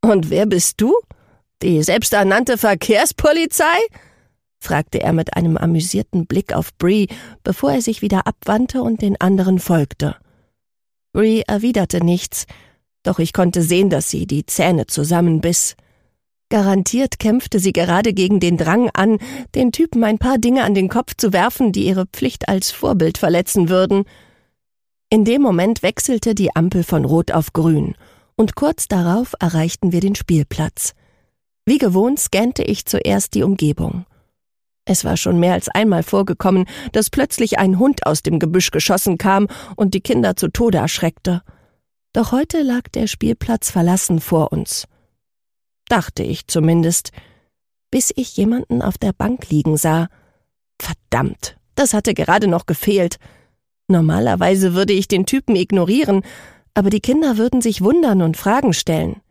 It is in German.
»Und wer bist du? Die selbsternannte Verkehrspolizei?« fragte er mit einem amüsierten Blick auf Bree, bevor er sich wieder abwandte und den anderen folgte. Bree erwiderte nichts, doch ich konnte sehen, dass sie die Zähne zusammenbiss. Garantiert kämpfte sie gerade gegen den Drang an, den Typen ein paar Dinge an den Kopf zu werfen, die ihre Pflicht als Vorbild verletzen würden. In dem Moment wechselte die Ampel von Rot auf Grün, und kurz darauf erreichten wir den Spielplatz. Wie gewohnt scannte ich zuerst die Umgebung. Es war schon mehr als einmal vorgekommen, dass plötzlich ein Hund aus dem Gebüsch geschossen kam und die Kinder zu Tode erschreckte. Doch heute lag der Spielplatz verlassen vor uns. Dachte ich zumindest, bis ich jemanden auf der Bank liegen sah. Verdammt, das hatte gerade noch gefehlt. Normalerweise würde ich den Typen ignorieren, aber die Kinder würden sich wundern und Fragen stellen.